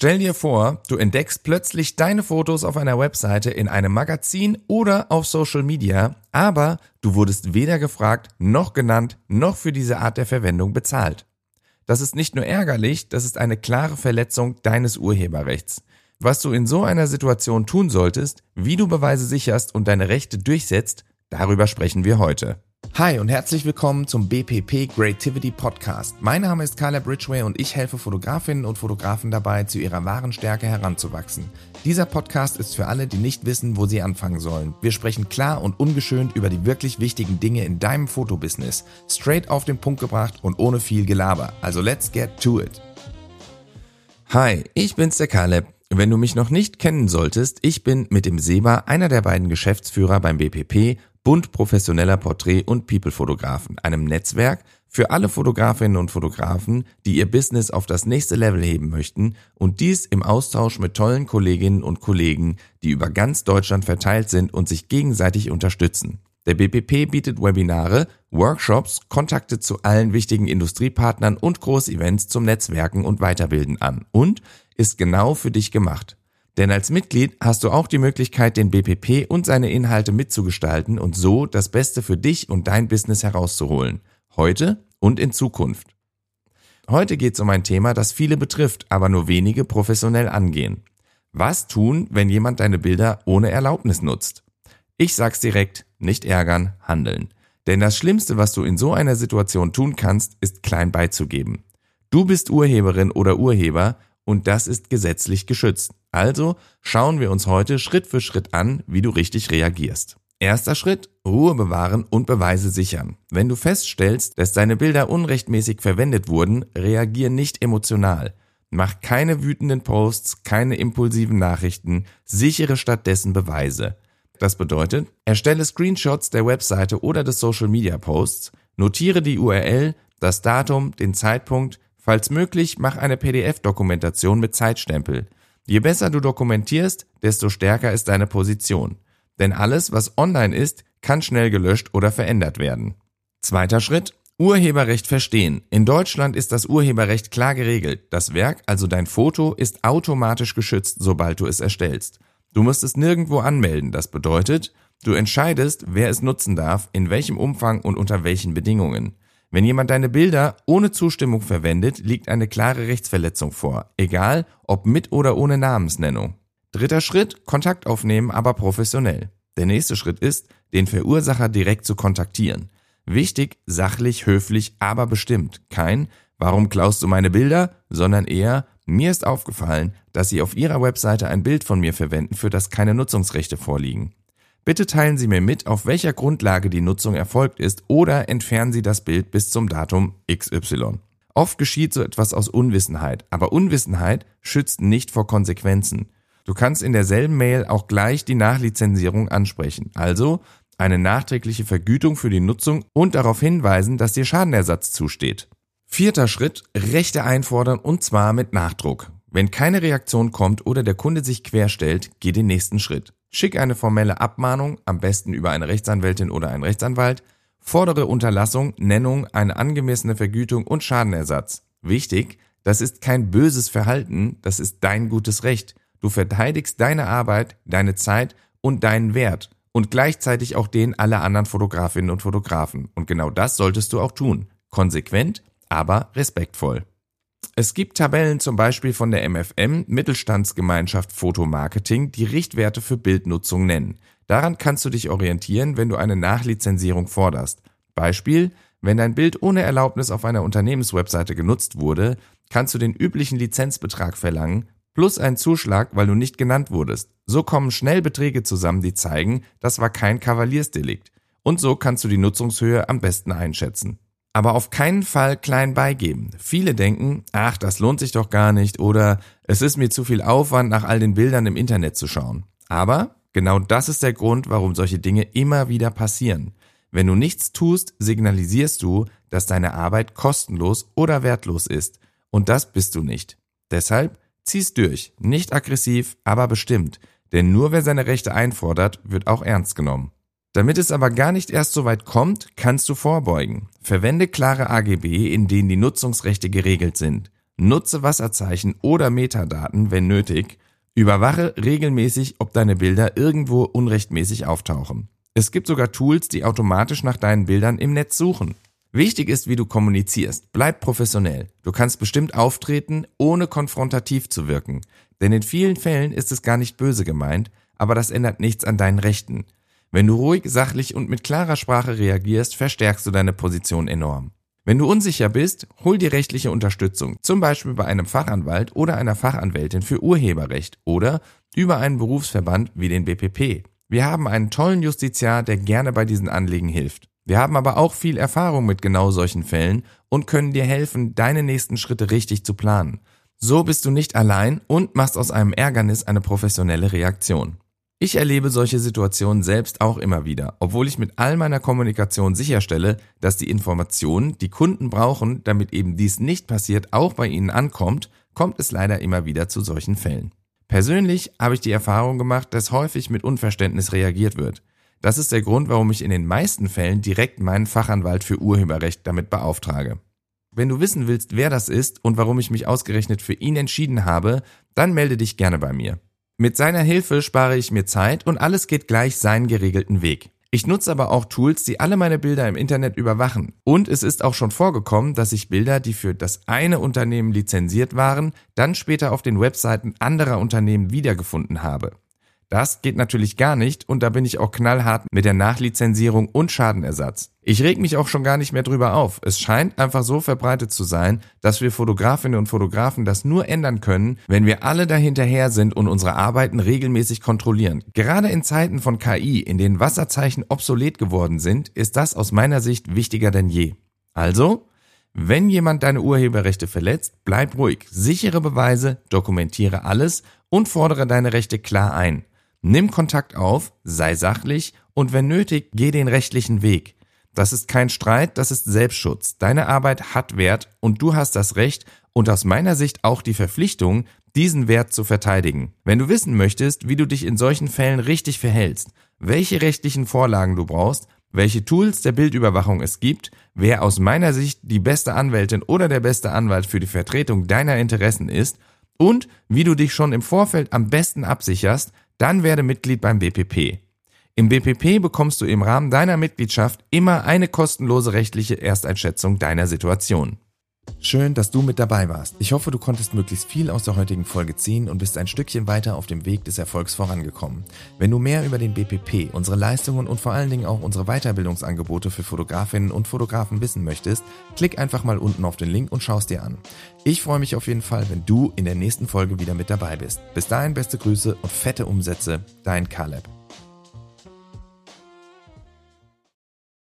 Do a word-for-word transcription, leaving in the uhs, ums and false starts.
Stell dir vor, du entdeckst plötzlich deine Fotos auf einer Webseite, in einem Magazin oder auf Social Media, aber du wurdest weder gefragt, noch genannt, noch für diese Art der Verwendung bezahlt. Das ist nicht nur ärgerlich, das ist eine klare Verletzung deines Urheberrechts. Was du in so einer Situation tun solltest, wie du Beweise sicherst und deine Rechte durchsetzt, darüber sprechen wir heute. Hi und herzlich willkommen zum B P P Creativity Podcast. Mein Name ist Caleb Ridgway und ich helfe Fotografinnen und Fotografen dabei, zu ihrer wahren Stärke heranzuwachsen. Dieser Podcast ist für alle, die nicht wissen, wo sie anfangen sollen. Wir sprechen klar und ungeschönt über die wirklich wichtigen Dinge in deinem Fotobusiness. Straight auf den Punkt gebracht und ohne viel Gelaber. Also let's get to it. Hi, ich bin's der Caleb. Wenn du mich noch nicht kennen solltest, ich bin mit dem Seba einer der beiden Geschäftsführer beim B P P, Bund professioneller Porträt- und People-Fotografen, einem Netzwerk für alle Fotografinnen und Fotografen, die ihr Business auf das nächste Level heben möchten und dies im Austausch mit tollen Kolleginnen und Kollegen, die über ganz Deutschland verteilt sind und sich gegenseitig unterstützen. Der B P P bietet Webinare, Workshops, Kontakte zu allen wichtigen Industriepartnern und Großevents zum Netzwerken und Weiterbilden an und ist genau für dich gemacht. Denn als Mitglied hast du auch die Möglichkeit, den B P P und seine Inhalte mitzugestalten und so das Beste für dich und dein Business herauszuholen. Heute und in Zukunft. Heute geht es um ein Thema, das viele betrifft, aber nur wenige professionell angehen. Was tun, wenn jemand deine Bilder ohne Erlaubnis nutzt? Ich sag's direkt, nicht ärgern, handeln. Denn das Schlimmste, was du in so einer Situation tun kannst, ist klein beizugeben. Du bist Urheberin oder Urheber und das ist gesetzlich geschützt. Also schauen wir uns heute Schritt für Schritt an, wie du richtig reagierst. Erster Schritt, Ruhe bewahren und Beweise sichern. Wenn du feststellst, dass deine Bilder unrechtmäßig verwendet wurden, reagier nicht emotional. Mach keine wütenden Posts, keine impulsiven Nachrichten, sichere stattdessen Beweise. Das bedeutet, erstelle Screenshots der Webseite oder des Social Media Posts, notiere die U R L, das Datum, den Zeitpunkt, falls möglich, mach eine P D F-Dokumentation mit Zeitstempel. Je besser du dokumentierst, desto stärker ist deine Position. Denn alles, was online ist, kann schnell gelöscht oder verändert werden. Zweiter Schritt, Urheberrecht verstehen. In Deutschland ist das Urheberrecht klar geregelt. Das Werk, also dein Foto, ist automatisch geschützt, sobald du es erstellst. Du musst es nirgendwo anmelden. Das bedeutet, du entscheidest, wer es nutzen darf, in welchem Umfang und unter welchen Bedingungen. Wenn jemand deine Bilder ohne Zustimmung verwendet, liegt eine klare Rechtsverletzung vor, egal ob mit oder ohne Namensnennung. Dritter Schritt, Kontakt aufnehmen, aber professionell. Der nächste Schritt ist, den Verursacher direkt zu kontaktieren. Wichtig, sachlich, höflich, aber bestimmt. Kein „Warum klaust du meine Bilder?", sondern eher „Mir ist aufgefallen, dass Sie auf Ihrer Webseite ein Bild von mir verwenden, für das keine Nutzungsrechte vorliegen. Bitte teilen Sie mir mit, auf welcher Grundlage die Nutzung erfolgt ist oder entfernen Sie das Bild bis zum Datum X Y. Oft geschieht so etwas aus Unwissenheit, aber Unwissenheit schützt nicht vor Konsequenzen. Du kannst in derselben Mail auch gleich die Nachlizenzierung ansprechen, also eine nachträgliche Vergütung für die Nutzung und darauf hinweisen, dass dir Schadenersatz zusteht. Vierter Schritt, Rechte einfordern und zwar mit Nachdruck. Wenn keine Reaktion kommt oder der Kunde sich querstellt, geh den nächsten Schritt. Schick eine formelle Abmahnung, am besten über eine Rechtsanwältin oder einen Rechtsanwalt, fordere Unterlassung, Nennung, eine angemessene Vergütung und Schadenersatz. Wichtig, das ist kein böses Verhalten, das ist dein gutes Recht. Du verteidigst deine Arbeit, deine Zeit und deinen Wert und gleichzeitig auch den aller anderen Fotografinnen und Fotografen. Und genau das solltest du auch tun. Konsequent, aber respektvoll. Es gibt Tabellen zum Beispiel von der M F M, Mittelstandsgemeinschaft Fotomarketing, die Richtwerte für Bildnutzung nennen. Daran kannst du dich orientieren, wenn du eine Nachlizenzierung forderst. Beispiel, wenn dein Bild ohne Erlaubnis auf einer Unternehmenswebseite genutzt wurde, kannst du den üblichen Lizenzbetrag verlangen, plus einen Zuschlag, weil du nicht genannt wurdest. So kommen schnell Beträge zusammen, die zeigen, das war kein Kavaliersdelikt. Und so kannst du die Nutzungshöhe am besten einschätzen. Aber auf keinen Fall klein beigeben. Viele denken, ach, das lohnt sich doch gar nicht oder es ist mir zu viel Aufwand, nach all den Bildern im Internet zu schauen. Aber genau das ist der Grund, warum solche Dinge immer wieder passieren. Wenn du nichts tust, signalisierst du, dass deine Arbeit kostenlos oder wertlos ist. Und das bist du nicht. Deshalb zieh's durch. Nicht aggressiv, aber bestimmt. Denn nur wer seine Rechte einfordert, wird auch ernst genommen. Damit es aber gar nicht erst so weit kommt, kannst du vorbeugen. Verwende klare A G B, in denen die Nutzungsrechte geregelt sind. Nutze Wasserzeichen oder Metadaten, wenn nötig. Überwache regelmäßig, ob deine Bilder irgendwo unrechtmäßig auftauchen. Es gibt sogar Tools, die automatisch nach deinen Bildern im Netz suchen. Wichtig ist, wie du kommunizierst. Bleib professionell. Du kannst bestimmt auftreten, ohne konfrontativ zu wirken. Denn in vielen Fällen ist es gar nicht böse gemeint, aber das ändert nichts an deinen Rechten. Wenn du ruhig, sachlich und mit klarer Sprache reagierst, verstärkst du deine Position enorm. Wenn du unsicher bist, hol dir rechtliche Unterstützung, zum Beispiel bei einem Fachanwalt oder einer Fachanwältin für Urheberrecht oder über einen Berufsverband wie den B P P. Wir haben einen tollen Justiziar, der gerne bei diesen Anliegen hilft. Wir haben aber auch viel Erfahrung mit genau solchen Fällen und können dir helfen, deine nächsten Schritte richtig zu planen. So bist du nicht allein und machst aus einem Ärgernis eine professionelle Reaktion. Ich erlebe solche Situationen selbst auch immer wieder, obwohl ich mit all meiner Kommunikation sicherstelle, dass die Informationen, die Kunden brauchen, damit eben dies nicht passiert, auch bei ihnen ankommt, kommt es leider immer wieder zu solchen Fällen. Persönlich habe ich die Erfahrung gemacht, dass häufig mit Unverständnis reagiert wird. Das ist der Grund, warum ich in den meisten Fällen direkt meinen Fachanwalt für Urheberrecht damit beauftrage. Wenn du wissen willst, wer das ist und warum ich mich ausgerechnet für ihn entschieden habe, dann melde dich gerne bei mir. Mit seiner Hilfe spare ich mir Zeit und alles geht gleich seinen geregelten Weg. Ich nutze aber auch Tools, die alle meine Bilder im Internet überwachen. Und es ist auch schon vorgekommen, dass ich Bilder, die für das eine Unternehmen lizenziert waren, dann später auf den Webseiten anderer Unternehmen wiedergefunden habe. Das geht natürlich gar nicht und da bin ich auch knallhart mit der Nachlizenzierung und Schadenersatz. Ich reg mich auch schon gar nicht mehr drüber auf. Es scheint einfach so verbreitet zu sein, dass wir Fotografinnen und Fotografen das nur ändern können, wenn wir alle dahinterher sind und unsere Arbeiten regelmäßig kontrollieren. Gerade in Zeiten von K I, in denen Wasserzeichen obsolet geworden sind, ist das aus meiner Sicht wichtiger denn je. Also, wenn jemand deine Urheberrechte verletzt, bleib ruhig, sichere Beweise, dokumentiere alles und fordere deine Rechte klar ein. Nimm Kontakt auf, sei sachlich und wenn nötig, geh den rechtlichen Weg. Das ist kein Streit, das ist Selbstschutz. Deine Arbeit hat Wert und du hast das Recht und aus meiner Sicht auch die Verpflichtung, diesen Wert zu verteidigen. Wenn du wissen möchtest, wie du dich in solchen Fällen richtig verhältst, welche rechtlichen Vorlagen du brauchst, welche Tools der Bildüberwachung es gibt, wer aus meiner Sicht die beste Anwältin oder der beste Anwalt für die Vertretung deiner Interessen ist und wie du dich schon im Vorfeld am besten absicherst, dann werde Mitglied beim B P P. Im B P P bekommst du im Rahmen deiner Mitgliedschaft immer eine kostenlose rechtliche Ersteinschätzung deiner Situation. Schön, dass du mit dabei warst. Ich hoffe, du konntest möglichst viel aus der heutigen Folge ziehen und bist ein Stückchen weiter auf dem Weg des Erfolgs vorangekommen. Wenn du mehr über den B P P, unsere Leistungen und vor allen Dingen auch unsere Weiterbildungsangebote für Fotografinnen und Fotografen wissen möchtest, klick einfach mal unten auf den Link und schau es dir an. Ich freue mich auf jeden Fall, wenn du in der nächsten Folge wieder mit dabei bist. Bis dahin beste Grüße und fette Umsätze, dein Caleb.